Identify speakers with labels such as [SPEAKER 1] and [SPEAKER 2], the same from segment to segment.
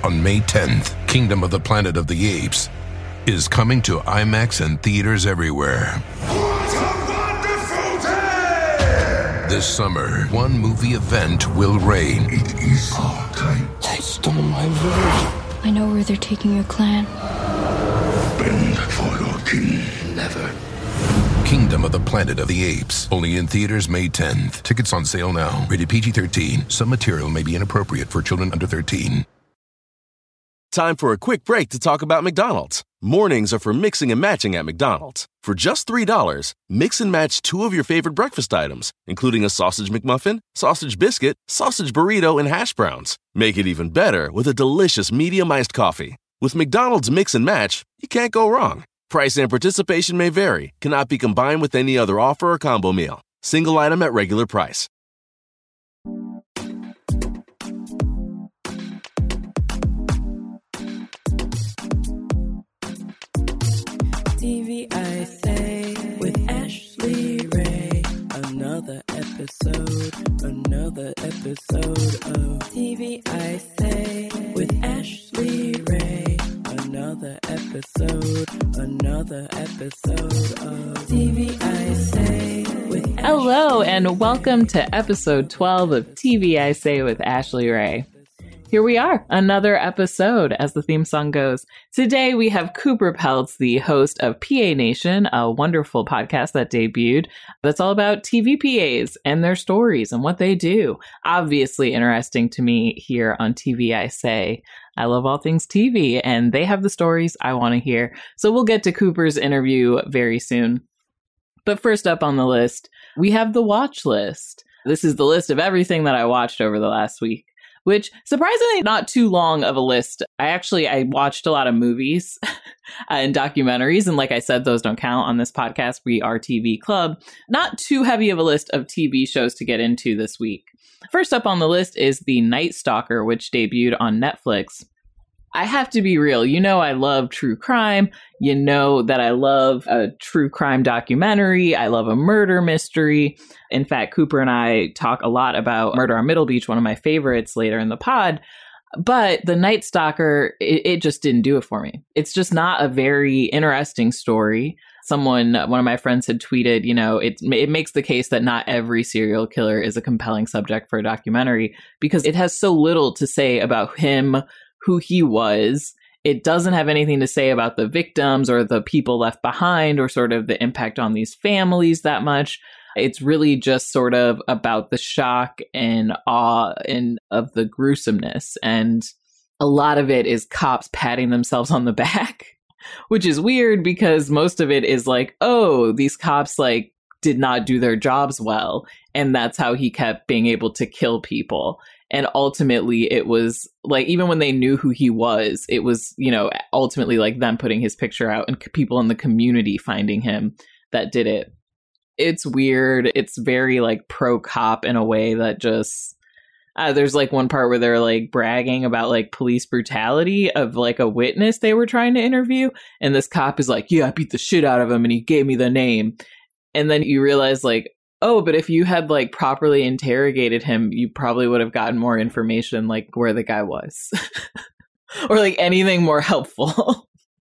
[SPEAKER 1] On May 10th, Kingdom of the Planet of the Apes is coming to IMAX and theaters everywhere.
[SPEAKER 2] What a wonderful day!
[SPEAKER 1] This summer, one movie event will reign.
[SPEAKER 2] It is our time.
[SPEAKER 3] They stole my village.
[SPEAKER 4] I know where they're taking your clan.
[SPEAKER 2] Bend for your king.
[SPEAKER 3] Never.
[SPEAKER 1] Kingdom of the Planet of the Apes. Only in theaters May 10th. Tickets on sale now. Rated PG-13. Some material may be inappropriate for children under 13.
[SPEAKER 5] Time for a quick break to talk about McDonald's. Mornings are for mixing and matching at McDonald's. For just $3, mix and match 2 of your favorite breakfast items, including a sausage McMuffin, sausage biscuit, sausage burrito, and hash browns. Make it even better with a delicious medium iced coffee. With McDonald's Mix and Match, you can't go wrong. Price and participation may vary. Cannot be combined with any other offer or combo meal. Single item at regular price.
[SPEAKER 6] TV I Say with Ashley Ray. Another episode of TV I Say with Ashley Ray. Another episode of TV I Say with Ashley.
[SPEAKER 7] Hello and welcome to episode 12 of TV I Say with Ashley Ray. Here we are, another episode, as the theme song goes. Today we have Cooper Peltz, the host of PA Nation, a wonderful podcast that debuted that's all about TV PAs and their stories and what they do. Obviously interesting to me here on TV I Say. I love all things TV, and they have the stories I want to hear. So we'll get to Cooper's interview very soon. But first up on the list, we have the watch list. This is the list of everything that I watched over the last week, which surprisingly not too long of a list. I watched a lot of movies and documentaries. And like I said, those don't count on this podcast. We are TV Club. Not too heavy of a list of TV shows to get into this week. First up on the list is The Night Stalker, which debuted on Netflix. I have to be real. You know I love true crime. You know that I love a true crime documentary. I love a murder mystery. In fact, Cooper and I talk a lot about Murder on Middle Beach, one of my favorites, later in the pod. But The Night Stalker, it just didn't do it for me. It's just not a very interesting story. One of my friends had tweeted, it makes the case that not every serial killer is a compelling subject for a documentary because it has so little to say about him, who he was. It doesn't have anything to say about the victims or the people left behind or sort of the impact on these families that much. It's really just sort of about the shock and awe and of the gruesomeness. And a lot of it is cops patting themselves on the back, which is weird because most of it is like, oh, these cops did not do their jobs well. And that's how he kept being able to kill people. And ultimately, it was even when they knew who he was, it was, ultimately them putting his picture out and people in the community finding him that did it. It's weird. It's very pro cop in a way that just there's one part where they're bragging about police brutality of a witness they were trying to interview. And this cop is yeah, I beat the shit out of him and he gave me the name. And then you realize oh, but if you had properly interrogated him, you probably would have gotten more information where the guy was or anything more helpful.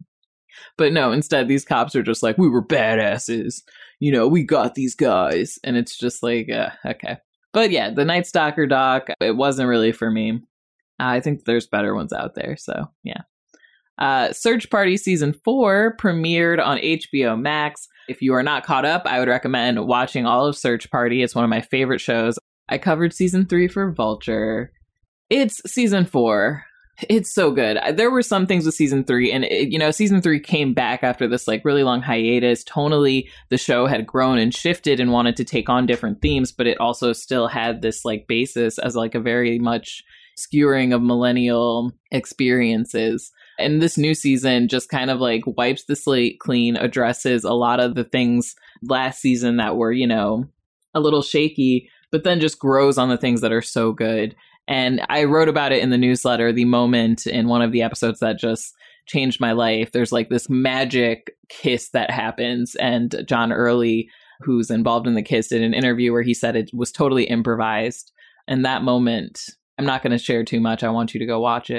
[SPEAKER 7] But no, instead, these cops are just we were badasses. We got these guys. And it's just okay. But yeah, the Night Stalker doc, it wasn't really for me. I think there's better ones out there. So yeah. Search Party Season 4 premiered on HBO Max. If you are not caught up, I would recommend watching all of Search Party. It's one of my favorite shows. I covered Season 3 for Vulture. It's Season 4. It's so good. There were some things with Season 3, and Season 3 came back after this really long hiatus. Tonally, the show had grown and shifted and wanted to take on different themes, but it also still had this basis as a very much skewering of millennial experiences. And this new season just kind of wipes the slate clean, addresses a lot of the things last season that were, a little shaky, but then just grows on the things that are so good. And I wrote about it in the newsletter, the moment in one of the episodes that just changed my life. There's this magic kiss that happens. And John Early, who's involved in the kiss, did an interview where he said it was totally improvised. And that moment, I'm not going to share too much. I want you to go watch it.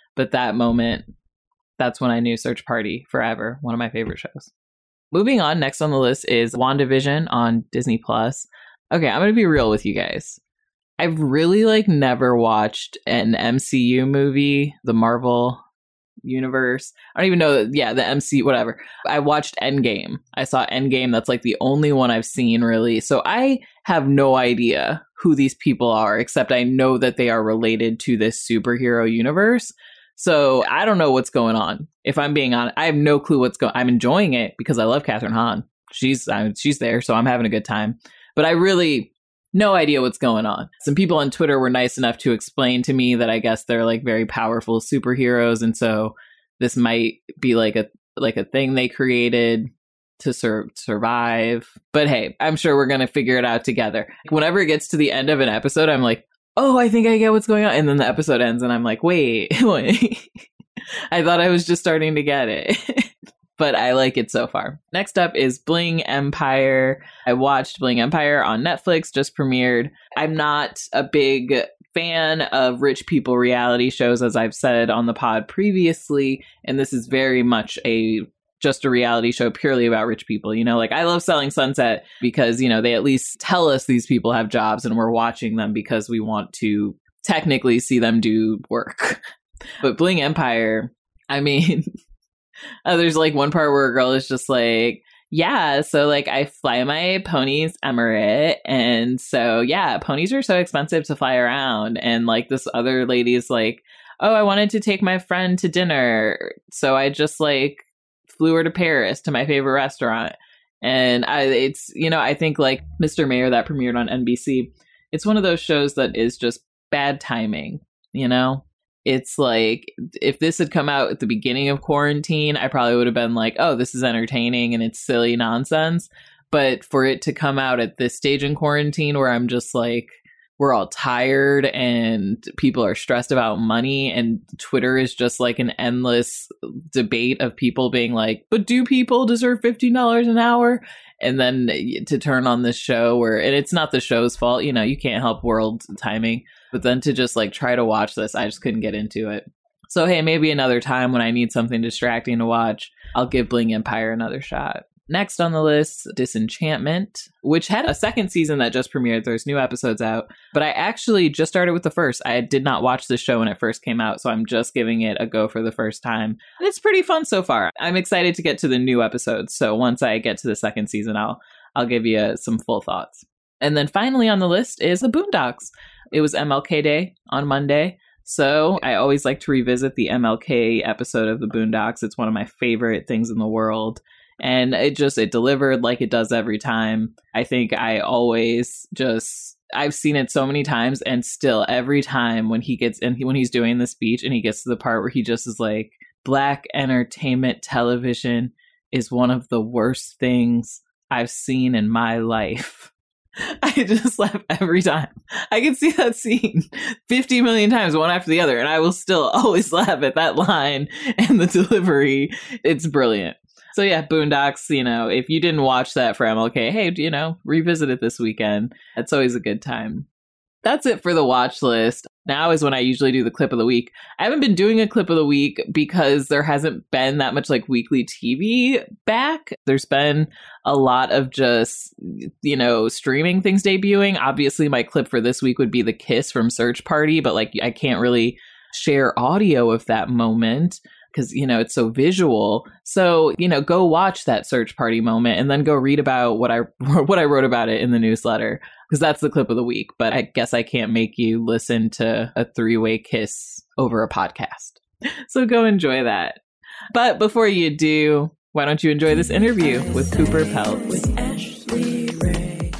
[SPEAKER 7] But that moment, that's when I knew Search Party forever. One of my favorite shows. Moving on, next on the list is WandaVision on Disney+. Okay, I'm going to be real with you guys. I've really never watched an MCU movie, the Marvel universe. I don't even know. Yeah, the MC, whatever. I watched Endgame. I saw Endgame. That's the only one I've seen really. So I have no idea who these people are, except I know that they are related to this superhero universe. So I don't know what's going on. If I'm being honest, I have no clue what's going on. I'm enjoying it because I love Catherine Hahn. She's there, so I'm having a good time. But I really no idea what's going on. Some people on Twitter were nice enough to explain to me that I guess they're very powerful superheroes, and so this might be a thing they created to survive. But hey, I'm sure we're gonna figure it out together. Whenever it gets to the end of an episode, I'm like, oh, I think I get what's going on, and then the episode ends, and I'm like, wait. I thought I was just starting to get it. But I like it so far. Next up is Bling Empire. I watched Bling Empire on Netflix, just premiered. I'm not a big fan of rich people reality shows, as I've said on the pod previously. And this is very much just a reality show purely about rich people. I love Selling Sunset because, they at least tell us these people have jobs and we're watching them because we want to technically see them do work. But Bling Empire, I mean... there's one part where a girl is just yeah, so I fly my ponies Emirate, and so yeah, ponies are so expensive to fly around, and this other lady is oh, I wanted to take my friend to dinner, so I just flew her to Paris to my favorite restaurant. And I think Mr. Mayor that premiered on NBC, it's one of those shows that is just bad timing. It's if this had come out at the beginning of quarantine, I probably would have been oh, this is entertaining and it's silly nonsense. But for it to come out at this stage in quarantine where I'm just we're all tired and people are stressed about money, and Twitter is just an endless debate of people being but do people deserve $15 an hour? And then to turn on this show and it's not the show's fault, you can't help world timing. But then to just try to watch this, I just couldn't get into it. So, hey, maybe another time when I need something distracting to watch, I'll give Bling Empire another shot. Next on the list, Disenchantment, which had a second season that just premiered. There's new episodes out. But I actually just started with the first. I did not watch the show when it first came out, so I'm just giving it a go for the first time. And it's pretty fun so far. I'm excited to get to the new episodes. So once I get to the second season, I'll give you some full thoughts. And then finally on the list is The Boondocks. It was MLK Day on Monday. So I always like to revisit the MLK episode of The Boondocks. It's one of my favorite things in the world. And it delivered like it does every time. I think I've seen it so many times, and still every time when he's doing the speech and he gets to the part where he just is Black entertainment television is one of the worst things I've seen in my life. I just laugh every time. I can see that scene 50 million times, one after the other, and I will still always laugh at that line and the delivery. It's brilliant. So yeah, Boondocks, if you didn't watch that for MLK, hey, revisit it this weekend. It's always a good time. That's it for the watch list. Now is when I usually do the clip of the week. I haven't been doing a clip of the week because there hasn't been that much weekly TV back. There's been a lot of just, streaming things debuting. Obviously, my clip for this week would be the kiss from Search Party, but I can't really share audio of that moment because, it's so visual. So, go watch that Search Party moment and then go read about what I wrote about it in the newsletter, because that's the clip of the week. But I guess I can't make you listen to a 3-way kiss over a podcast. So go enjoy that. But before you do, why don't you enjoy this interview with Cooper Peltz?
[SPEAKER 6] With Ashley Ray.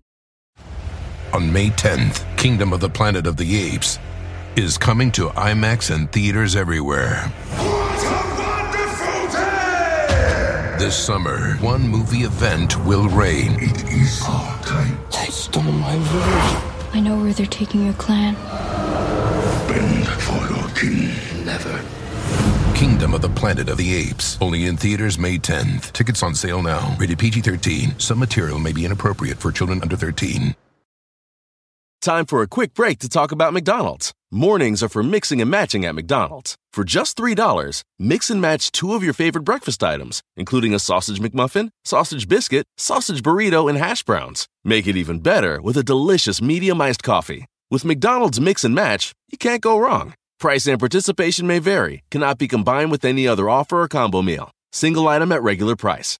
[SPEAKER 1] On May 10th, Kingdom of the Planet of the Apes is coming to IMAX and theaters everywhere.
[SPEAKER 2] What a wonderful day!
[SPEAKER 1] This summer, one movie event will reign.
[SPEAKER 2] It is our time.
[SPEAKER 3] They stole my village.
[SPEAKER 4] I know where they're taking your clan.
[SPEAKER 2] Bend for your king.
[SPEAKER 3] Never.
[SPEAKER 1] Kingdom of the Planet of the Apes. Only in theaters May 10th. Tickets on sale now. Rated PG-13. Some material may be inappropriate for children under 13.
[SPEAKER 5] Time for a quick break to talk about McDonald's. Mornings are for mixing and matching at McDonald's. For just $3, mix and match 2 of your favorite breakfast items, including a sausage McMuffin, sausage biscuit, sausage burrito, and hash browns. Make it even better with a delicious medium iced coffee. With McDonald's Mix and Match, you can't go wrong. Price and participation may vary. Cannot be combined with any other offer or combo meal. Single item at regular price.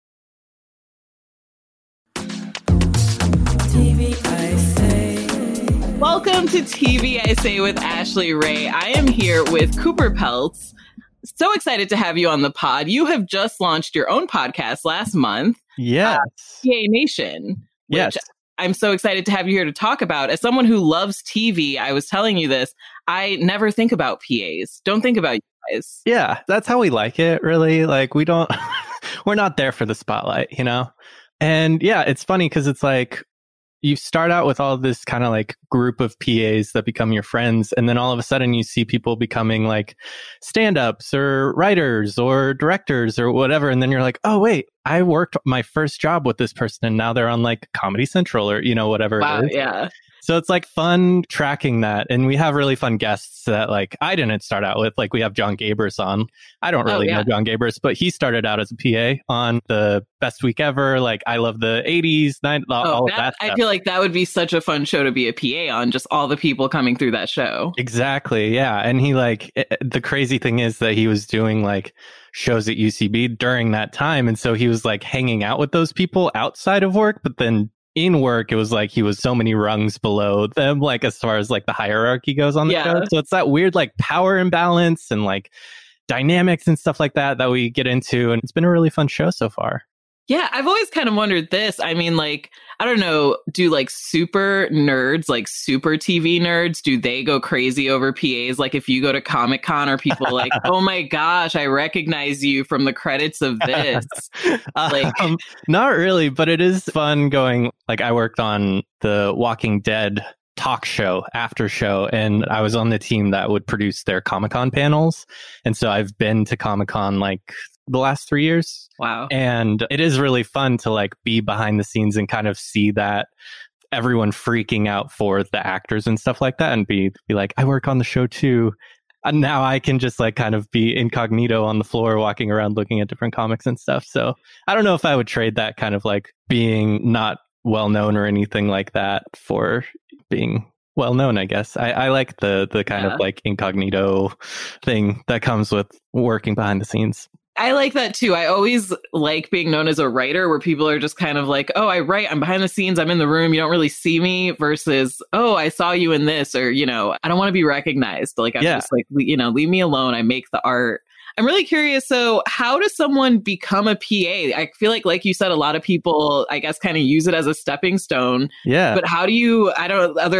[SPEAKER 7] Welcome to TV I Say with Ashley Ray. I am here with Cooper Peltz. So excited to have you on the pod. You have just launched your own podcast last month.
[SPEAKER 8] Yes.
[SPEAKER 7] PA Nation.
[SPEAKER 8] Yes.
[SPEAKER 7] I'm so excited to have you here to talk about. As someone who loves TV, I was telling you this, I never think about PAs. Don't think about you guys.
[SPEAKER 8] Yeah, that's how we like it, really. Like, we don't, we're not there for the spotlight, you know? And yeah, it's funny because it's like, you start out with all this kind of like group of PAs that become your friends. And then all of a sudden you see people becoming like stand-ups or writers or directors or whatever. And then you're like, oh, wait, I worked my first job with this person and now they're on like Comedy Central or, you know, whatever
[SPEAKER 7] Wow,
[SPEAKER 8] it is.
[SPEAKER 7] yeah.
[SPEAKER 8] So it's like fun tracking that. And we have really fun guests that like I didn't start out with. Like we have John Gabers on. I don't really know John Gabers, but he started out as a PA on the Best Week Ever. Like I love the 80s, 90s, all of that stuff.
[SPEAKER 7] I feel like that would be such a fun show to be a PA on, just all the people coming through that show.
[SPEAKER 8] Exactly. Yeah. And he like, the crazy thing is that he was doing like shows at UCB during that time. And so he was like hanging out with those people outside of work, but then in work, it was like he was so many rungs below them, like as far as like the hierarchy goes on the show. So it's that weird like power imbalance and like dynamics and stuff like that that we get into. And it's been a really fun show so far.
[SPEAKER 7] Yeah, I've always kind of wondered this. I mean, like, I don't know, do like super nerds, like super TV nerds, do they go crazy over PAs? Like if you go to Comic-Con, are people like, oh my gosh, I recognize you from the credits of this? Like,
[SPEAKER 8] not really, but it is fun going, like I worked on the Walking Dead talk show after show, and I was on the team that would produce their Comic-Con panels. And so I've been to Comic-Con like the last 3 years.
[SPEAKER 7] Wow.
[SPEAKER 8] And it is really fun to like be behind the scenes and kind of see that everyone freaking out for the actors and stuff like that and be like, I work on the show too. And now I can just like kind of be incognito on the floor walking around looking at different comics and stuff. So I don't know if I would trade that kind of like being not well known or anything like that for being well known, I guess. I like the kind of like incognito thing that comes with working behind the scenes.
[SPEAKER 7] I like that too. I always like being known as a writer where people are just kind of like, oh, I write, I'm behind the scenes, I'm in the room, you don't really see me, versus, oh, I saw you in this, or, you know, I don't want to be recognized. Like, I'm just like, you know, leave me alone. I make the art. I'm really curious. So how does someone become a PA? I feel like you said, a lot of people, I guess, kind of use it as a stepping stone.
[SPEAKER 8] Yeah.
[SPEAKER 7] But how do you, I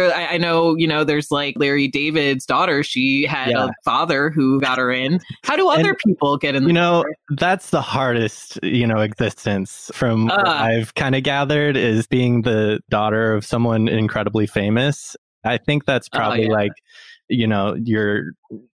[SPEAKER 7] know, you know, there's like Larry David's daughter. She had a father who got her in. How do other people get in?
[SPEAKER 8] You know, that's the hardest, you know, existence from what I've kind of gathered is being the daughter of someone incredibly famous. I think that's probably like, you know, your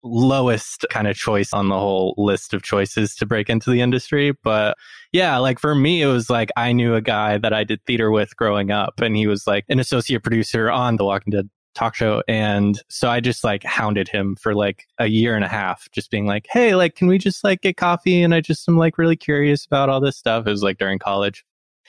[SPEAKER 8] lowest kind of choice on the whole list of choices to break into the industry. But yeah, like for me, it was like I knew a guy that I did theater with growing up, and he was like an associate producer on The Walking Dead talk show. And so I just like hounded him for like a year and a half, just being like, hey, like, can we just like get coffee? And I just am like really curious about all this stuff. It was like during college.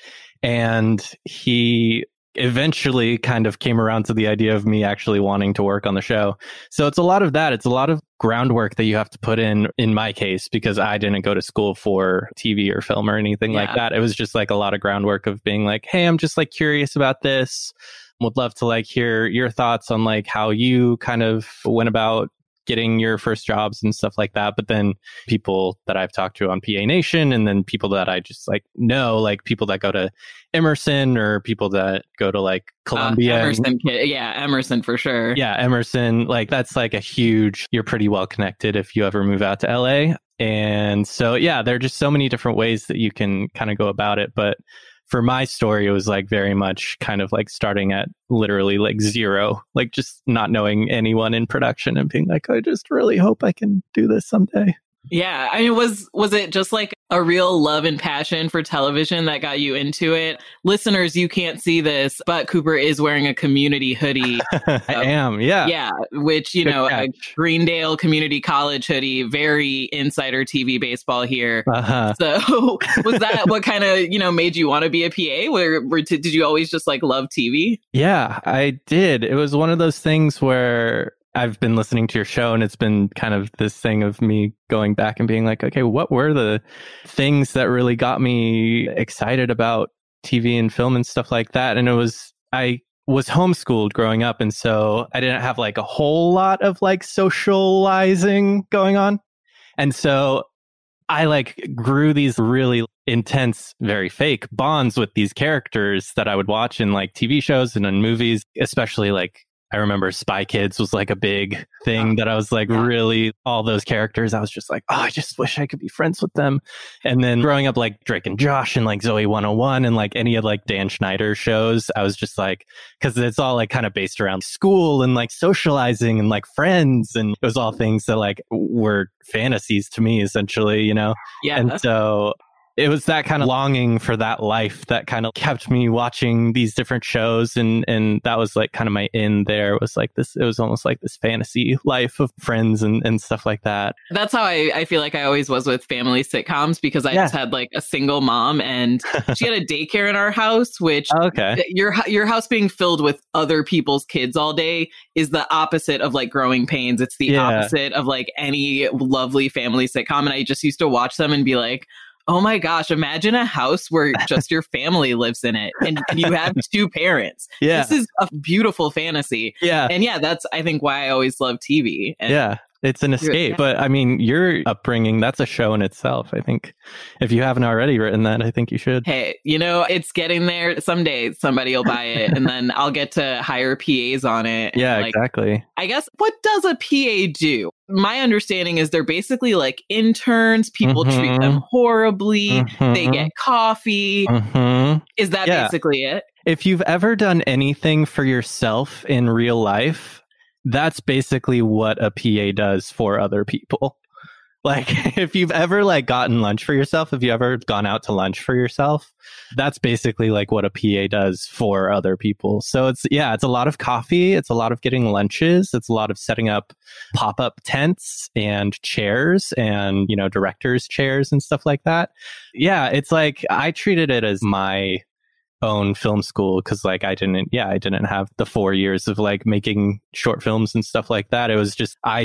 [SPEAKER 8] And he eventually kind of came around to the idea of me actually wanting to work on the show. So it's a lot of that. It's a lot of groundwork that you have to put in my case, because I didn't go to school for TV or film or anything like that. It was just like a lot of groundwork of being like, hey, I'm just like curious about this. Would love to like hear your thoughts on like how you kind of went about getting your first jobs and stuff like that. But then people that I've talked to on PA Nation, and then people that I just like know, like people that go to Emerson or people that go to like Columbia.
[SPEAKER 7] Emerson for sure.
[SPEAKER 8] Yeah, Emerson. Like that's like a huge, you're pretty well connected if you ever move out to LA. And so, yeah, there are just so many different ways that you can kind of go about it. But for my story, it was like very much kind of like starting at literally like zero, like just not knowing anyone in production and being like, I just really hope I can do this someday.
[SPEAKER 7] Yeah. I mean, was it just like a real love and passion for television that got you into it? Listeners, you can't see this, but Cooper is wearing a Community hoodie.
[SPEAKER 8] I am, yeah.
[SPEAKER 7] Yeah, which, you
[SPEAKER 8] Good
[SPEAKER 7] know,
[SPEAKER 8] catch.
[SPEAKER 7] a Greendale Community College hoodie, very insider TV baseball here.
[SPEAKER 8] Uh-huh.
[SPEAKER 7] So was that what kind of, you know, made you want to be a PA? Did you always just like love TV?
[SPEAKER 8] Yeah, I did. It was one of those things where I've been listening to your show and it's been kind of this thing of me going back and being like, okay, what were the things that really got me excited about TV and film and stuff like that? And I was homeschooled growing up. And so I didn't have like a whole lot of like socializing going on. And so I like grew these really intense, very fake bonds with these characters that I would watch in like TV shows and in movies, especially like I remember Spy Kids was like a big thing that I was like really all those characters. I was just like, oh, I just wish I could be friends with them. And then growing up like Drake and Josh and like Zoe 101 and like any of like Dan Schneider shows, I was just like, because it's all like kind of based around school and like socializing and like friends. And it was all things that like were fantasies to me, essentially, you know?
[SPEAKER 7] Yeah.
[SPEAKER 8] And so it was that kind of longing for that life that kind of kept me watching these different shows. And that was like kind of my in there. It was like this, it was almost like this fantasy life of friends and stuff like that.
[SPEAKER 7] That's how I feel like I always was with family sitcoms, because I just had like a single mom and she had a daycare in our house, which your house being filled with other people's kids all day is the opposite of like Growing Pains. It's the opposite of like any lovely family sitcom. And I just used to watch them and be like, oh my gosh, imagine a house where just your family lives in it and you have two parents.
[SPEAKER 8] Yeah.
[SPEAKER 7] This is a beautiful fantasy.
[SPEAKER 8] Yeah.
[SPEAKER 7] And yeah, that's, I think, why I always love TV. And
[SPEAKER 8] yeah. It's an escape. But I mean, your upbringing, that's a show in itself. I think if you haven't already written that, I think you should.
[SPEAKER 7] Hey, you know, it's getting there. Someday somebody will buy it and then I'll get to hire PAs on it.
[SPEAKER 8] Yeah,
[SPEAKER 7] like,
[SPEAKER 8] exactly.
[SPEAKER 7] I guess, what does a PA do? My understanding is they're basically like interns. People treat them horribly. They get coffee. Is that basically it?
[SPEAKER 8] If you've ever done anything for yourself in real life, that's basically what a PA does for other people. Like if you've ever like gotten lunch for yourself, if you ever gone out to lunch for yourself, that's basically like what a PA does for other people. So it's a lot of coffee. It's a lot of getting lunches. It's a lot of setting up pop-up tents and chairs and, you know, directors' chairs and stuff like that. Yeah, it's like I treated it as my own film school because like I didn't have the 4 years of like making short films and stuff like that. It was just I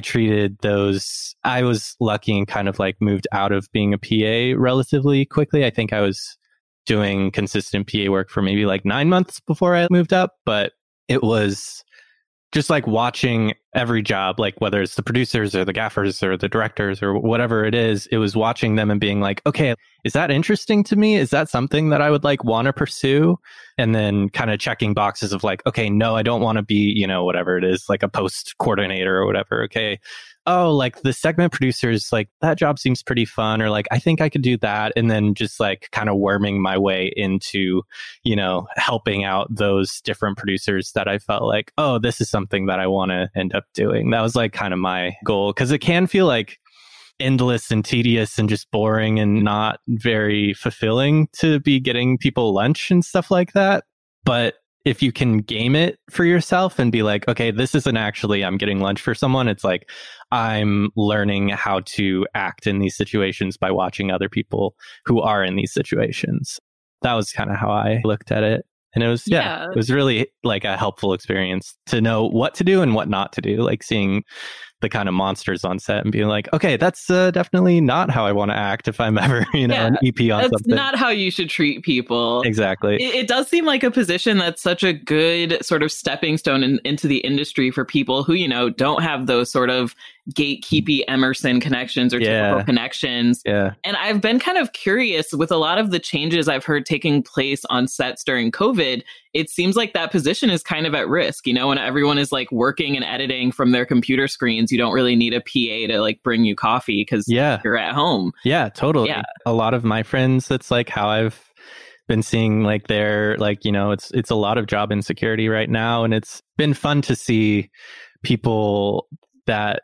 [SPEAKER 8] was lucky and kind of like moved out of being a PA relatively quickly. I think I was doing consistent PA work for maybe like 9 months before I moved up, but it was just like watching every job, like whether it's the producers or the gaffers or the directors or whatever it is, it was watching them and being like, okay, is that interesting to me? Is that something that I would like want to pursue? And then kind of checking boxes of like, okay, no, I don't want to be, you know, whatever it is, like a post coordinator or whatever. Okay. Oh, like the segment producers, like that job seems pretty fun, or like, I think I could do that. And then just like kind of worming my way into, you know, helping out those different producers that I felt like, oh, this is something that I want to end up doing. That was like kind of my goal, because it can feel like endless and tedious and just boring and not very fulfilling to be getting people lunch and stuff like that. But if you can game it for yourself and be like, okay, this isn't actually I'm getting lunch for someone. It's like I'm learning how to act in these situations by watching other people who are in these situations. That was kind of how I looked at it. And it was, it was really like a helpful experience to know what to do and what not to do, like seeing the kind of monsters on set and being like, okay, that's definitely not how I want to act if I'm ever, you know, an EP on
[SPEAKER 7] that's
[SPEAKER 8] something.
[SPEAKER 7] That's not how you should treat people.
[SPEAKER 8] Exactly.
[SPEAKER 7] It does seem like a position that's such a good sort of stepping stone into the industry for people who, you know, don't have those sort of gatekeepy Emerson connections or typical connections.
[SPEAKER 8] Yeah.
[SPEAKER 7] And I've been kind of curious with a lot of the changes I've heard taking place on sets during COVID. It seems like that position is kind of at risk, you know, when everyone is like working and editing from their computer screens. You don't really need a PA to like bring you coffee because you're at home.
[SPEAKER 8] Yeah, totally. Yeah. A lot of my friends, that's like how I've been seeing like their, like, you know, it's a lot of job insecurity right now. And it's been fun to see people that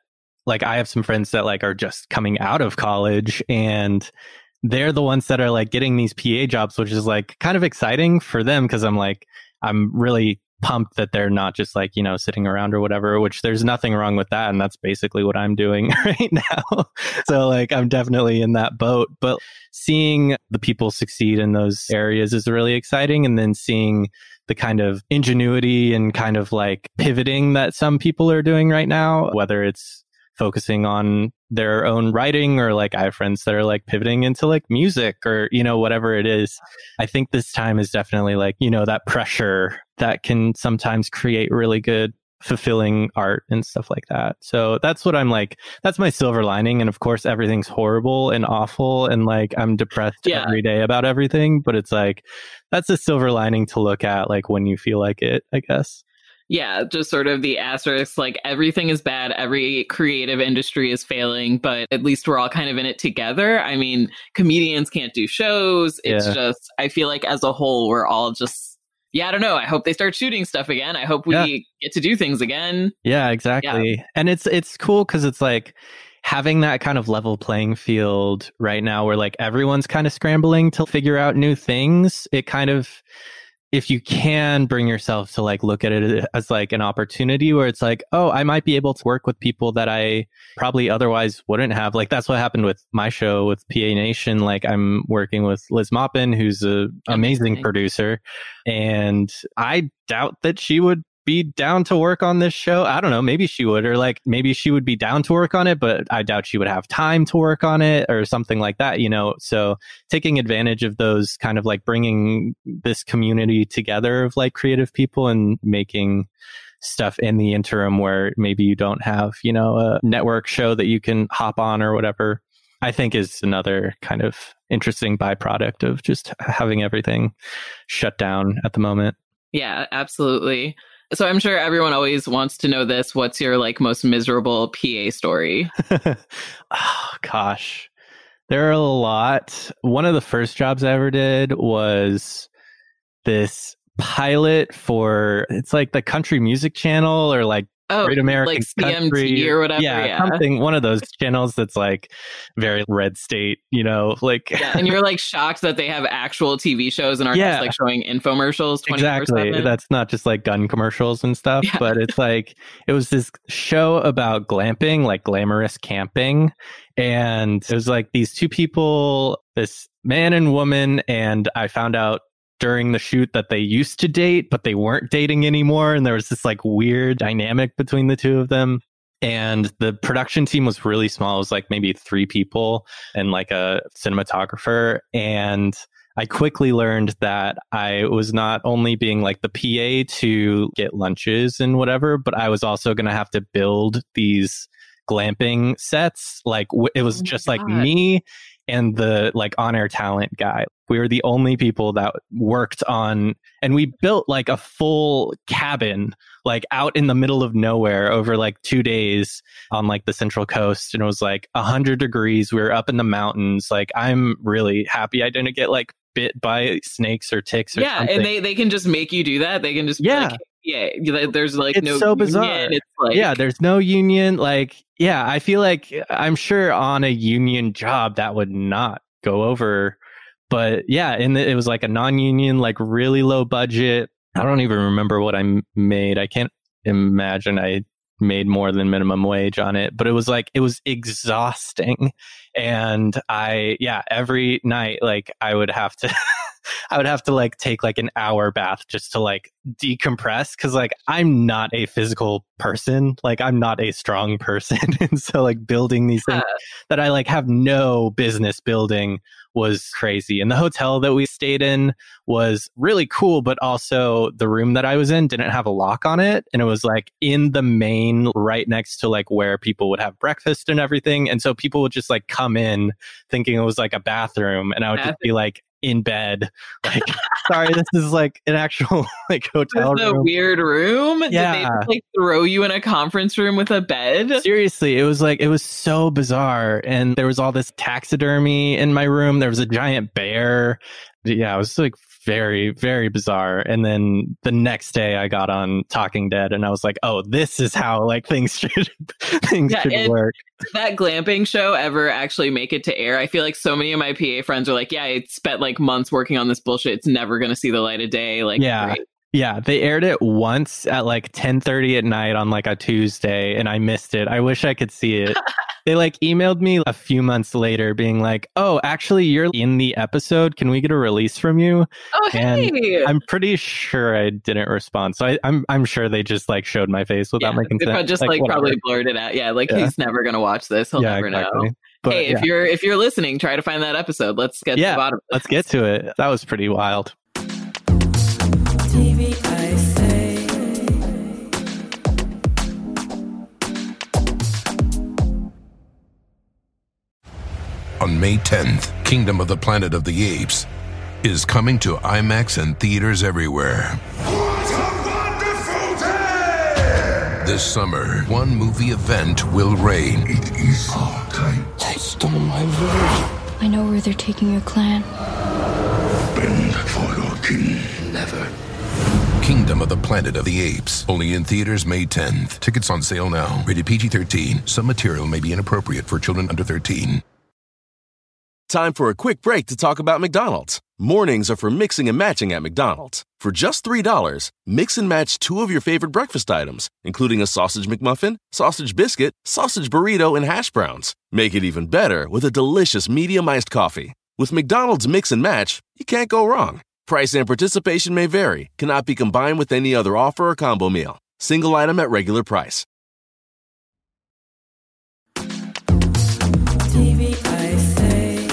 [SPEAKER 8] like I have some friends that like are just coming out of college, and they're the ones that are like getting these PA jobs, which is like kind of exciting for them, because I'm really pumped that they're not just like, you know, sitting around or whatever, which there's nothing wrong with that. And that's basically what I'm doing right now. So like, I'm definitely in that boat, but seeing the people succeed in those areas is really exciting. And then seeing the kind of ingenuity and kind of like pivoting that some people are doing right now, whether it's focusing on their own writing, or like I have friends that are like pivoting into like music, or, you know, whatever it is. I think this time is definitely like, you know, that pressure that can sometimes create really good, fulfilling art and stuff like that. So that's what I'm like, that's my silver lining. And of course, everything's horrible and awful, and like I'm depressed every day about everything. But it's like, that's a silver lining to look at, like when you feel like it, I guess.
[SPEAKER 7] Yeah, just sort of the asterisk, like everything is bad, every creative industry is failing, but at least we're all kind of in it together. I mean, comedians can't do shows. It's just, I feel like as a whole, we're all just, I don't know. I hope they start shooting stuff again. I hope we get to do things again.
[SPEAKER 8] Yeah, exactly. Yeah. And it's cool because it's like having that kind of level playing field right now where like everyone's kind of scrambling to figure out new things. It kind of, if you can bring yourself to like look at it as like an opportunity where it's like, oh, I might be able to work with people that I probably otherwise wouldn't have. Like that's what happened with my show with PA Nation. Like I'm working with Liz Maupin, who's an amazing producer, and I doubt that she would be down to work on this show. I don't know, maybe she would, or like maybe she would be down to work on it, but I doubt she would have time to work on it or something like that, you know. So taking advantage of those kind of like bringing this community together of like creative people and making stuff in the interim where maybe you don't have, you know, a network show that you can hop on or whatever, I think is another kind of interesting byproduct of just having everything shut down at the moment.
[SPEAKER 7] Yeah, absolutely. So I'm sure everyone always wants to know this. What's your like most miserable PA story?
[SPEAKER 8] Oh, gosh. There are a lot. One of the first jobs I ever did was this pilot for, it's like the Country Music Channel or like Great American
[SPEAKER 7] like CMT
[SPEAKER 8] Country
[SPEAKER 7] or whatever.
[SPEAKER 8] Yeah, something, one of those channels that's like very red state, you know, like.
[SPEAKER 7] Yeah, and you're like shocked that they have actual TV shows and aren't just like showing infomercials 24/7.
[SPEAKER 8] Exactly. That's not just like gun commercials and stuff, but it's like, it was this show about glamping, like glamorous camping. And it was like these two people, this man and woman, and I found out during the shoot that they used to date, but they weren't dating anymore. And there was this like weird dynamic between the two of them. And the production team was really small. It was like maybe 3 people and like a cinematographer. And I quickly learned that I was not only being like the PA to get lunches and whatever, but I was also going to have to build these glamping sets. Like it was just like me and the like on-air talent guy. We were the only people that worked on, and we built like a full cabin, like out in the middle of nowhere over like 2 days on like the Central Coast. And it was like 100 degrees. We were up in the mountains. Like, I'm really happy I didn't get like bit by snakes or ticks or something.
[SPEAKER 7] And they can just make you do that. They can just be like, there's like
[SPEAKER 8] it's
[SPEAKER 7] no
[SPEAKER 8] so bizarre.
[SPEAKER 7] Union. It's like,
[SPEAKER 8] there's no union. Like, I feel like I'm sure on a union job that would not go over. But it was like a non-union, like really low budget. I don't even remember what I made. I can't imagine I made more than minimum wage on it, but it was exhausting. And every night, like I would have to like take like an hour bath just to like decompress. Cause like, I'm not a physical person. Like I'm not a strong person. And so like building these things that I like have no business building was crazy. And the hotel that we stayed in was really cool, but also the room that I was in didn't have a lock on it. And it was like in the main, right next to like where people would have breakfast and everything. And so people would just like come in thinking it was like a bathroom, and I would just be like in bed, like, sorry, this is like an actual like hotel room.
[SPEAKER 7] A weird room?
[SPEAKER 8] Yeah.
[SPEAKER 7] Did they like throw you in a conference room with a bed?
[SPEAKER 8] Seriously, it was so bizarre. And there was all this taxidermy in my room. There was a giant bear. Yeah, it was like very, very bizarre. And then the next day I got on Talking Dead and I was like, oh, this is how like things should work.
[SPEAKER 7] Did that glamping show ever actually make it to air? I feel like so many of my PA friends are like, yeah, I spent like months working on this bullshit. It's never going to see the light of day. Like,
[SPEAKER 8] yeah.
[SPEAKER 7] Great.
[SPEAKER 8] Yeah, they aired it once at like 10:30 at night on like a Tuesday, and I missed it. I wish I could see it. They like emailed me a few months later being like, oh, actually, you're in the episode. Can we get a release from you?
[SPEAKER 7] Oh, hey.
[SPEAKER 8] And I'm pretty sure I didn't respond. So I'm sure they just like showed my face without my consent.
[SPEAKER 7] They just like probably blurred it out. Yeah, like he's never going to watch this. He'll never know. But, hey, if you're listening, try to find that episode. Let's get to the bottom of it.
[SPEAKER 8] Let's get to it. That was pretty wild.
[SPEAKER 6] TV I say.
[SPEAKER 1] On May 10th, Kingdom of the Planet of the Apes is coming to IMAX and theaters everywhere.
[SPEAKER 2] What a wonderful day!
[SPEAKER 1] This summer, one movie event will reign.
[SPEAKER 2] It is our time.
[SPEAKER 3] They stole my village.
[SPEAKER 4] I know where they're taking your clan.
[SPEAKER 2] Bend for your king.
[SPEAKER 3] Never.
[SPEAKER 1] Kingdom of the Planet of the Apes. Only in theaters May 10th. Tickets on sale now. Rated PG-13. Some material may be inappropriate for children under 13.
[SPEAKER 5] Time for a quick break to talk about McDonald's. Mornings are for mixing and matching at McDonald's. For just $3, mix and match 2 of your favorite breakfast items, including a sausage McMuffin, sausage biscuit, sausage burrito, and hash browns. Make it even better with a delicious medium iced coffee. With McDonald's Mix and Match, you can't go wrong. Price and participation may vary. Cannot be combined with any other offer or combo meal. Single item at regular price.
[SPEAKER 6] TV I say.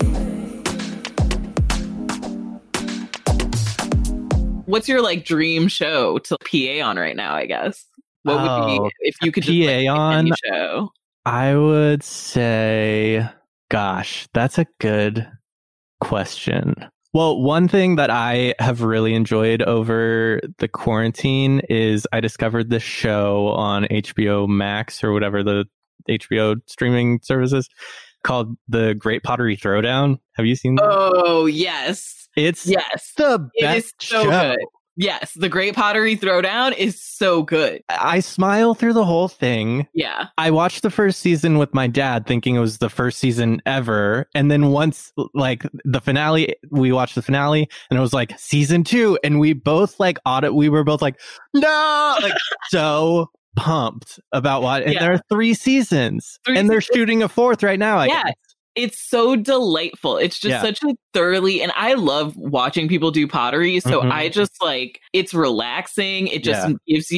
[SPEAKER 7] What's your like dream show to PA on right now, I guess? What would be if you could just
[SPEAKER 8] PA on
[SPEAKER 7] any show?
[SPEAKER 8] I would say, gosh, that's a good question. Well, one thing that I have really enjoyed over the quarantine is I discovered this show on HBO Max or whatever the HBO streaming services called The Great Pottery Throwdown. Have you seen that?
[SPEAKER 7] Oh, yes.
[SPEAKER 8] It's the best
[SPEAKER 7] it is so
[SPEAKER 8] show.
[SPEAKER 7] Good. Yes, The Great Pottery Throwdown is so good.
[SPEAKER 8] I smile through the whole thing.
[SPEAKER 7] Yeah.
[SPEAKER 8] I watched the first season with my dad thinking it was the first season ever. And then once like the finale, we watched the finale and it was like season 2. And we both like we were both like, no, like so pumped about what. And there are 3 seasons and they're shooting a 4th right now. I guess.
[SPEAKER 7] It's so delightful. It's just such a thoroughly, and I love watching people do pottery. So I just like, it's relaxing. It just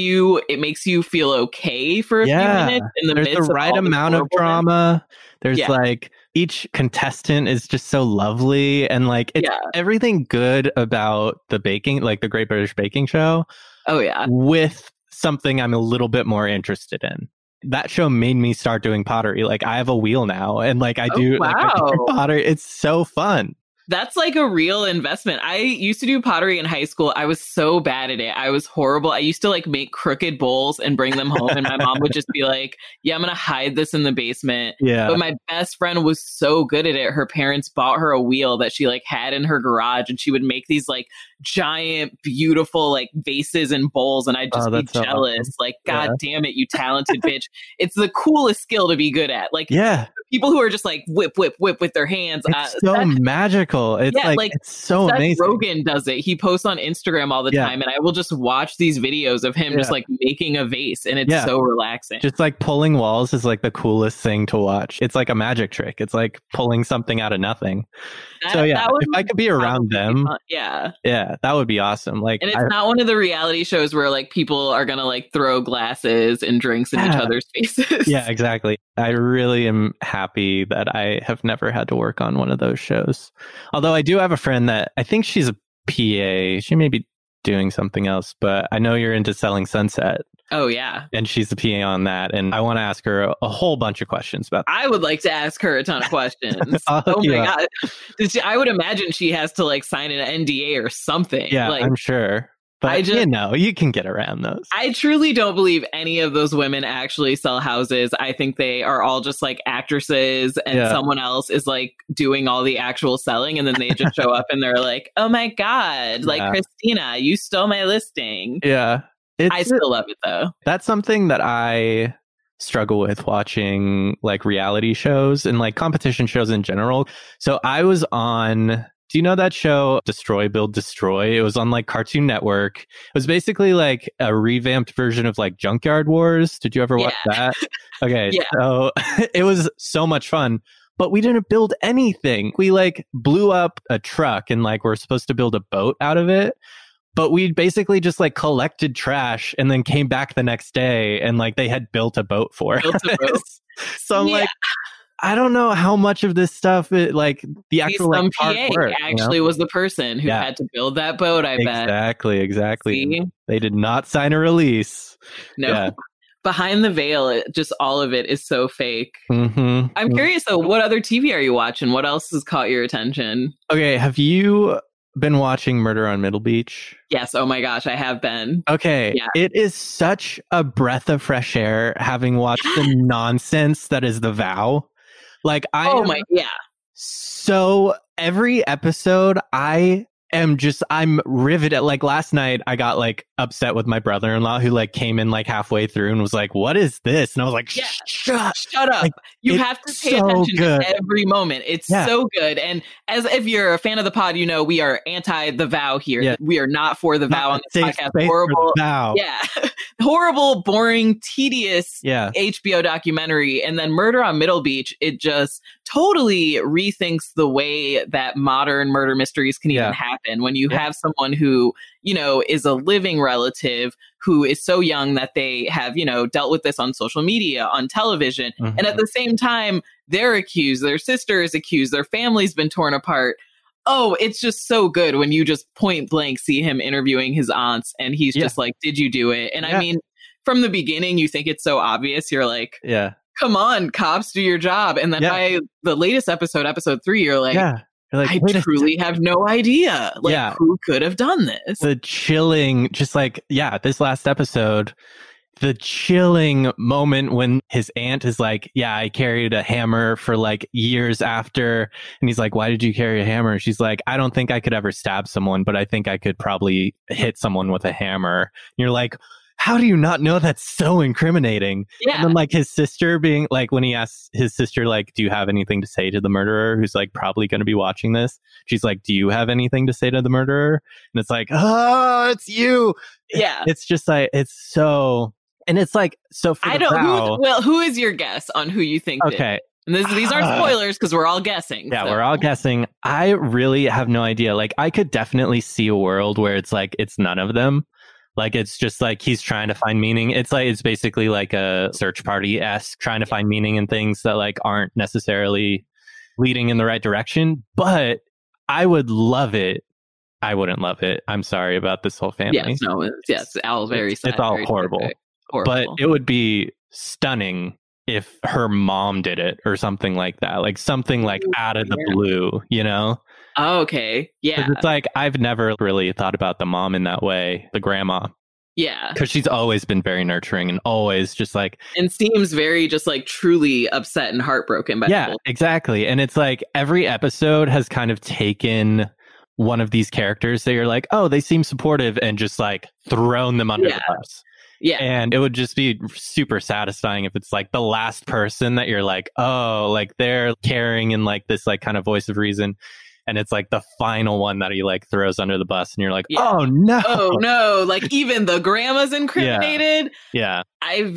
[SPEAKER 7] it makes you feel okay for a few minutes in the midst
[SPEAKER 8] the right
[SPEAKER 7] of
[SPEAKER 8] amount of drama. There's like, each contestant is just so lovely. And like, it's everything good about the baking, like the Great British Baking Show.
[SPEAKER 7] Oh yeah.
[SPEAKER 8] With something I'm a little bit more interested in. That show made me start doing pottery. Like I have a wheel now and like I do pottery. It's so fun.
[SPEAKER 7] That's like a real investment. I used to do pottery in high school. I was so bad at it. I was horrible. I used to like make crooked bowls and bring them home. And my mom would just be like, yeah, I'm going to hide this in the basement.
[SPEAKER 8] Yeah.
[SPEAKER 7] But my best friend was so good at it. Her parents bought her a wheel that she like had in her garage and she would make these like giant, beautiful like vases and bowls. And I'd just be jealous. Awesome. Like, God damn it, you talented bitch. It's the coolest skill to be good at. Like people who are just like whip with their hands.
[SPEAKER 8] It's so magical. It's it's so
[SPEAKER 7] Seth
[SPEAKER 8] amazing.
[SPEAKER 7] Rogen does it. He posts on Instagram all the time, and I will just watch these videos of him just like making a vase, and it's so relaxing.
[SPEAKER 8] Just like pulling walls is like the coolest thing to watch. It's like a magic trick. It's like pulling something out of nothing. If I could be around them, that would be awesome. Like,
[SPEAKER 7] and it's not one of the reality shows where like people are gonna like throw glasses and drinks in each other's faces.
[SPEAKER 8] Yeah, exactly. I really am happy that I have never had to work on one of those shows. Although I do have a friend that I think she's a PA. She may be doing something else, but I know you're into Selling Sunset.
[SPEAKER 7] Oh, yeah.
[SPEAKER 8] And she's the PA on that. And I want to ask her a whole bunch of questions about that.
[SPEAKER 7] I would like to ask her a ton of questions. Oh my God. I would imagine she has to like sign an NDA or something.
[SPEAKER 8] Yeah,
[SPEAKER 7] like,
[SPEAKER 8] I'm sure. But, you can get around those.
[SPEAKER 7] I truly don't believe any of those women actually sell houses. I think they are all just like actresses and someone else is like doing all the actual selling. And then they just show up and they're like, oh my God, like Christina, you stole my listing.
[SPEAKER 8] Yeah.
[SPEAKER 7] I still love it though.
[SPEAKER 8] That's something that I struggle with watching like reality shows and like competition shows in general. So I was on... Do you know that show, Destroy, Build, Destroy? It was on like Cartoon Network. It was basically like a revamped version of like Junkyard Wars. Did you ever watch that? Okay, so it was so much fun, but we didn't build anything. We like blew up a truck and like we're supposed to build a boat out of it. But we basically just like collected trash and then came back the next day and like they had built a boat for us. So I'm like... I don't know how much of this stuff, like the actual like, hard work,
[SPEAKER 7] actually was the person who had to build that boat, I bet.
[SPEAKER 8] Exactly. See? They did not sign a release.
[SPEAKER 7] No. Yeah. Behind the veil, just all of it is so fake. Mm-hmm. I'm curious, though, what other TV are you watching? What else has caught your attention?
[SPEAKER 8] Okay, have you been watching Murder on Middle Beach?
[SPEAKER 7] Yes. Oh my gosh, I have been.
[SPEAKER 8] Okay. Yeah. It is such a breath of fresh air having watched the nonsense that is The Vow. Like so every episode I'm riveted. Like last night I got like upset with my brother-in-law who like came in like halfway through and was like, what is this? And I was like, shut up.
[SPEAKER 7] Like, you have to pay attention to every moment. It's so good. And as if you're a fan of the pod, you know, we are anti The Vow here. Yeah. We are not for The Vow on this podcast. Horrible. Yeah. Horrible, boring, tedious HBO documentary. And then Murder on Middle Beach, it just totally rethinks the way that modern murder mysteries can even happen. When you have someone who, you know, is a living relative who is so young that they have, you know, dealt with this on social media, on television. Mm-hmm. And at the same time, they're accused, their sister is accused, their family's been torn apart. Oh, it's just so good when you just point blank see him interviewing his aunts and he's just like, did you do it? And I mean, from the beginning, you think it's so obvious. You're like, come on, cops, do your job. And then by the latest episode 3, you're like, I truly have no idea. Like, who could have done this?
[SPEAKER 8] The chilling, just like, this last episode, the chilling moment when his aunt is like, I carried a hammer for like years after. And he's like, why did you carry a hammer? She's like, I don't think I could ever stab someone, but I think I could probably hit someone with a hammer. And you're like, how do you not know that's so incriminating? Yeah. And then like his sister being like, when he asks his sister, like, do you have anything to say to the murderer who's like probably going to be watching this? She's like, do you have anything to say to the murderer? And it's like, oh, it's you.
[SPEAKER 7] Yeah.
[SPEAKER 8] It's just like, it's so, and it's like, so for
[SPEAKER 7] who is your guess on who you think
[SPEAKER 8] okay.
[SPEAKER 7] did? And these aren't spoilers because we're all guessing.
[SPEAKER 8] Yeah, we're all guessing. I really have no idea. Like, I could definitely see a world where it's like, it's none of them. Like, it's just like he's trying to find meaning. It's like, it's basically like a search party-esque trying to find meaning in things that like aren't necessarily leading in the right direction. But I would love it. I wouldn't love it. I'm sorry about this whole family.
[SPEAKER 7] Yes, Al's very sad.
[SPEAKER 8] It's all horrible. But it would be stunning if her mom did it or something like that. Like something like out of the blue, you know?
[SPEAKER 7] Oh, okay. Yeah.
[SPEAKER 8] It's like, I've never really thought about the mom in that way, the grandma.
[SPEAKER 7] Yeah.
[SPEAKER 8] Because she's always been very nurturing and always just like...
[SPEAKER 7] And seems very just like truly upset and heartbroken by
[SPEAKER 8] Yeah, exactly. And it's like every episode has kind of taken one of these characters that you're like, oh, they seem supportive, and just like thrown them under the bus.
[SPEAKER 7] Yeah.
[SPEAKER 8] And it would just be super satisfying if it's like the last person that you're like, oh, like they're caring and like this like kind of voice of reason. And it's like the final one that he like throws under the bus and you're like, oh no,
[SPEAKER 7] like even the grandma's incriminated.
[SPEAKER 8] Yeah.
[SPEAKER 7] I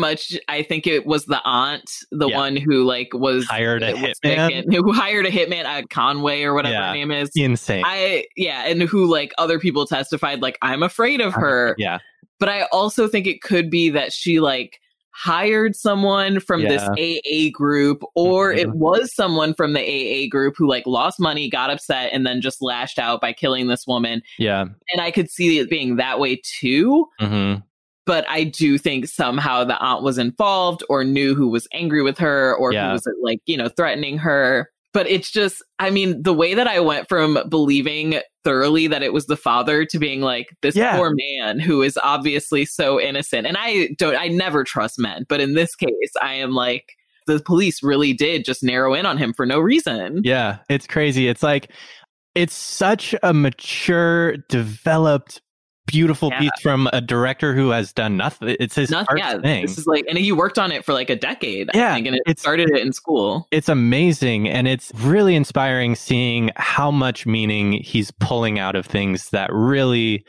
[SPEAKER 7] think it was the aunt, the one who like
[SPEAKER 8] hired a hitman,
[SPEAKER 7] who hired a hitman at Conway or whatever her name is.
[SPEAKER 8] Insane.
[SPEAKER 7] And who like other people testified, like, I'm afraid of her.
[SPEAKER 8] Yeah.
[SPEAKER 7] But I also think it could be that she like hired someone from this AA group, or it was someone from the AA group who like lost money, got upset, and then just lashed out by killing this woman.
[SPEAKER 8] Yeah.
[SPEAKER 7] And I could see it being that way too.
[SPEAKER 8] Mm-hmm.
[SPEAKER 7] But I do think somehow the aunt was involved or knew who was angry with her or who was like, you know, threatening her. But it's just, I mean, the way that I went from believing thoroughly that it was the father to being like, this poor man who is obviously so innocent. And I never trust men, but in this case, I am like, the police really did just narrow in on him for no reason.
[SPEAKER 8] Yeah, it's crazy. It's like, it's such a mature, developed, beautiful piece from a director who has done nothing. It's his first thing.
[SPEAKER 7] This is like, and he worked on it for like a decade,
[SPEAKER 8] I
[SPEAKER 7] think, and it started it in school.
[SPEAKER 8] It's amazing, and it's really inspiring seeing how much meaning he's pulling out of things that really,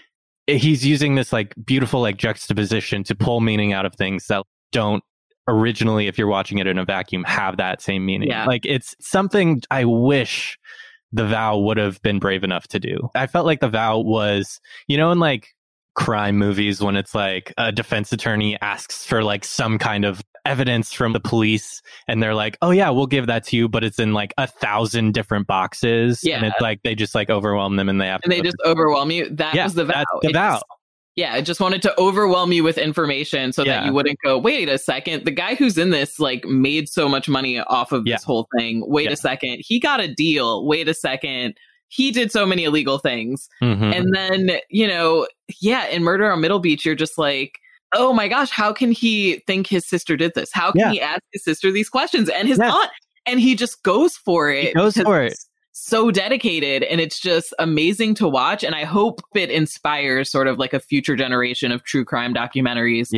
[SPEAKER 8] he's using this like beautiful like juxtaposition to pull meaning out of things that don't originally, if you're watching it in a vacuum, have that same meaning. Like, it's something I wish The Vow would have been brave enough to do. I felt like The Vow was, you know, in like crime movies when it's like a defense attorney asks for like some kind of evidence from the police and they're like, oh yeah, we'll give that to you, but it's in like 1,000 different boxes. And it's like they just like overwhelm them and they have to
[SPEAKER 7] just overwhelm you. That was The Vow.
[SPEAKER 8] That's The Vow.
[SPEAKER 7] I just wanted to overwhelm you with information so that you wouldn't go, wait a second, the guy who's in this like made so much money off of this whole thing. Wait a second, he got a deal. Wait a second, he did so many illegal things. And then, you know, in Murder on Middle Beach, you're just like, oh my gosh, how can he think his sister did this? How can he ask his sister these questions? And his aunt, and he just goes for it.
[SPEAKER 8] He goes for it.
[SPEAKER 7] So dedicated, and it's just amazing to watch, and I hope it inspires sort of like a future generation of true crime documentaries.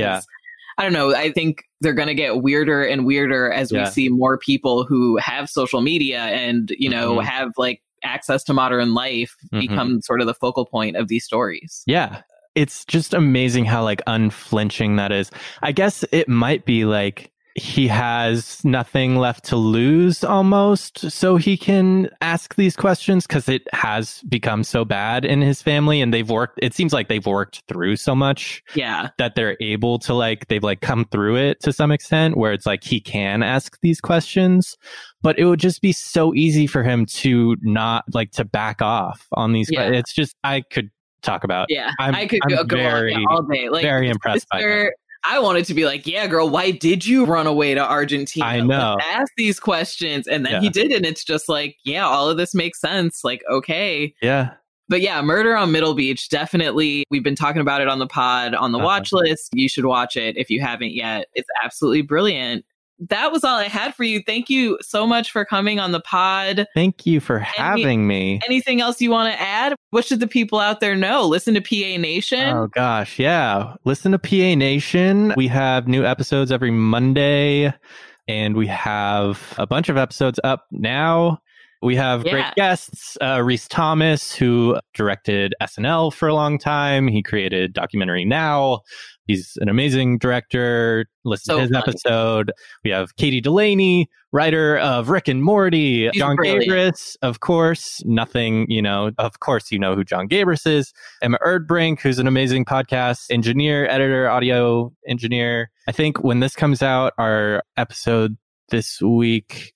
[SPEAKER 7] I don't know, I think they're going to get weirder and weirder as we see more people who have social media and, you know, have like access to modern life become sort of the focal point of these stories. It's
[SPEAKER 8] just amazing how like unflinching that is. I guess it might be like he has nothing left to lose almost, so he can ask these questions because it has become so bad in his family, and it seems like they've worked through so much that they're able to like, they've like come through it to some extent where it's like he can ask these questions, but it would just be so easy for him to not like to back off on these. It's just, I could talk about.
[SPEAKER 7] I could go on all day. Like,
[SPEAKER 8] very impressed by that.
[SPEAKER 7] I wanted to be like, yeah, girl, why did you run away to Argentina?
[SPEAKER 8] I know.
[SPEAKER 7] Let's ask these questions. And then he did. And it's just like, yeah, all of this makes sense. Like, okay. But yeah, Murder on Middle Beach, definitely. We've been talking about it on the pod, on the watch list. You should watch it if you haven't yet. It's absolutely brilliant. That was all I had for you. Thank you so much for coming on the pod.
[SPEAKER 8] Thank you for having me.
[SPEAKER 7] Anything else you want to add? What should the people out there know? Listen to PA Nation.
[SPEAKER 8] Oh, gosh. Yeah. Listen to PA Nation. We have new episodes every Monday, and we have a bunch of episodes up now. We have great guests. Rhys Thomas, who directed SNL for a long time. He created Documentary Now. He's an amazing director. Listen to his episode. We have Katie Delaney, writer of Rick and Morty.
[SPEAKER 7] He's
[SPEAKER 8] John
[SPEAKER 7] brilliant.
[SPEAKER 8] Gabris, of course. Nothing, you know, of course, you know who John Gabris is. Emma Erdbrink, who's an amazing podcast engineer, editor, audio engineer. I think when this comes out, our episode this week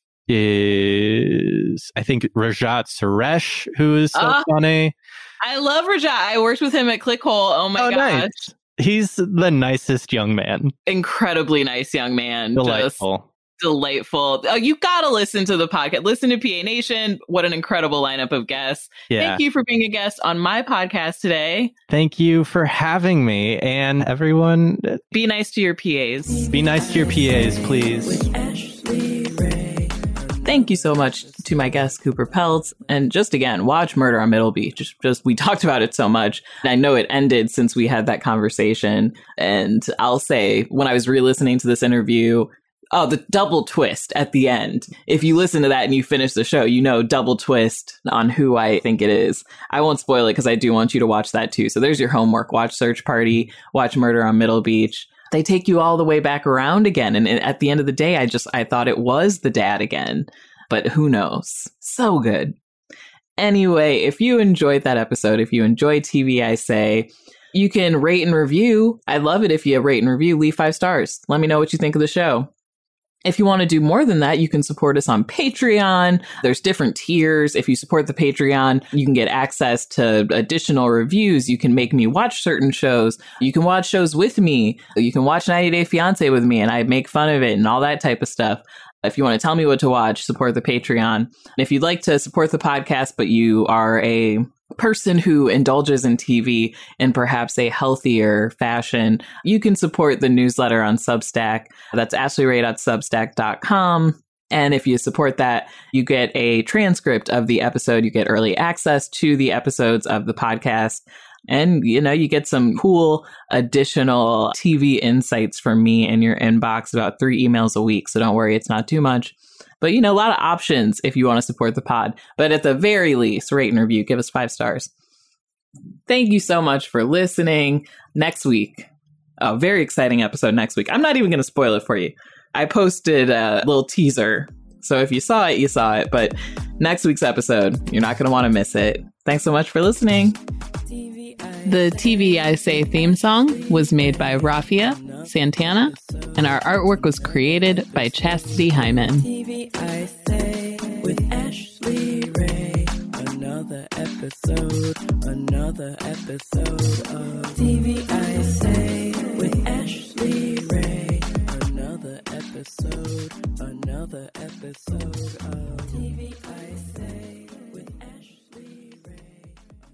[SPEAKER 8] is, I think, Rajat Suresh, who is so funny.
[SPEAKER 7] I love Rajat. I worked with him at Clickhole. Oh my gosh.
[SPEAKER 8] Nice. He's the nicest young man.
[SPEAKER 7] Incredibly nice young man.
[SPEAKER 8] Delightful.
[SPEAKER 7] Just delightful. Oh, you got to listen to the podcast. Listen to PA Nation. What an incredible lineup of guests. Thank you for being a guest on my podcast today.
[SPEAKER 8] Thank you for having me. And everyone,
[SPEAKER 7] be nice to your PAs.
[SPEAKER 8] Be nice to your PAs, please.
[SPEAKER 7] Thank you so much to my guest, Cooper Peltz. And just again, watch Murder on Middle Beach. Just we talked about it so much. And I know it ended since we had that conversation. And I'll say, when I was re-listening to this interview, the double twist at the end. If you listen to that and you finish the show, you know, double twist on who I think it is. I won't spoil it because I do want you to watch that too. So there's your homework. Watch Search Party, watch Murder on Middle Beach. They take you all the way back around again. And at the end of the day, I thought it was the dad again, but who knows? So good. Anyway, if you enjoyed that episode, if you enjoyed TV I Say, you can rate and review. I'd love it if you rate and review, leave 5 stars. Let me know what you think of the show. If you want to do more than that, you can support us on Patreon. There's different tiers. If you support the Patreon, you can get access to additional reviews. You can make me watch certain shows. You can watch shows with me. You can watch 90 Day Fiancé with me, and I make fun of it and all that type of stuff. If you want to tell me what to watch, support the Patreon. And if you'd like to support the podcast, but you are a person who indulges in TV in perhaps a healthier fashion, you can support the newsletter on Substack. That's ashleyray.substack.com. And if you support that, you get a transcript of the episode. You get early access to the episodes of the podcast. And, you get some cool additional TV insights from me in your inbox, about 3 emails a week. So don't worry, it's not too much. But, a lot of options if you want to support the pod. But at the very least, rate and review, give us 5 stars. Thank you so much for listening. Next week, a very exciting episode next week. I'm not even going to spoil it for you. I posted a little teaser. So if you saw it, you saw it. But next week's episode, you're not going to want to miss it. Thanks so much for listening. The TV I Say theme song was made by Rafia Santana, and our artwork was created by Chastity Hyman.
[SPEAKER 6] TV I Say with Ashley Ray. Another episode of TV I Say with Ashley Ray. Another episode of TV I Say with Ashley Ray.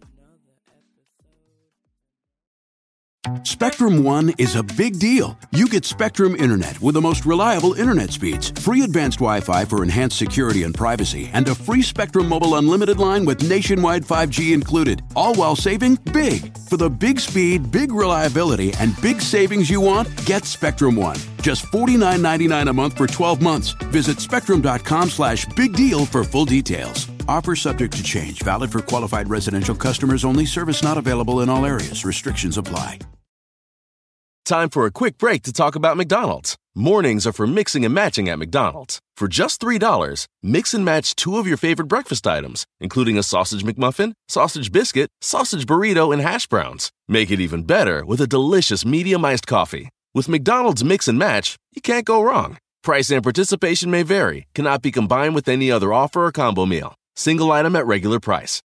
[SPEAKER 9] Spectrum One is a big deal. You get Spectrum Internet with the most reliable internet speeds, free advanced Wi-Fi for enhanced security and privacy, and a free Spectrum Mobile Unlimited line with nationwide 5G included, all while saving big. For the big speed, big reliability, and big savings you want, get Spectrum One. Just $49.99 a month for 12 months. Visit spectrum.com/big deal for full details. Offer subject to change. Valid for qualified residential customers only. Service not available in all areas. Restrictions apply.
[SPEAKER 5] Time for a quick break to talk about McDonald's. Mornings are for mixing and matching at McDonald's. For just $3, mix and match 2 of your favorite breakfast items, including a sausage McMuffin, sausage biscuit, sausage burrito, and hash browns. Make it even better with a delicious medium iced coffee. With McDonald's Mix and Match, you can't go wrong. Price and participation may vary. Cannot be combined with any other offer or combo meal. Single item at regular price.